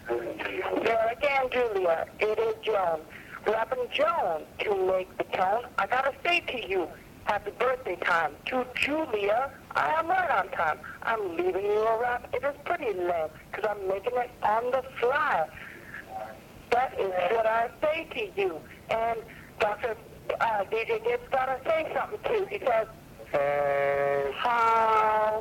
There again, Julia, it is Joan. Rapping Joan to make the tone. I gotta say to you, happy birthday time. To Julia, I am right on time. I'm leaving you a rap. It is pretty lame, because I'm making it on the fly. That is what I say to you. And Dr. DJ Gibbs gotta say something too. He says, how